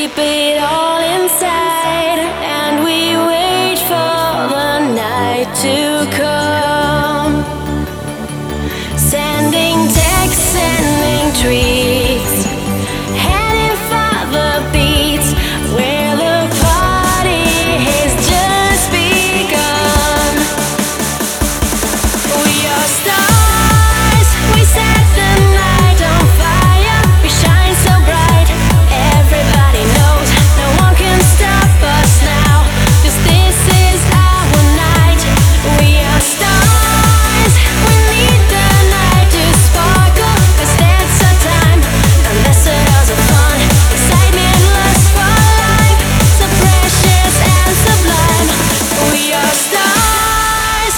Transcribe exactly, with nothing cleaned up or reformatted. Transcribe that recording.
keep it all inside, and we wait for the night to come. Sending texts, sending trees, heading for the beats where the party has just begun. We are stars, we set the night on fire, we shine so bright. Everybody knows no one can stop us now, 'cause this is our night. We are stars, we need the night to sparkle, 'cause that's our time. Ambassadors of fun, excitement, lust for life, so precious and sublime. We are stars.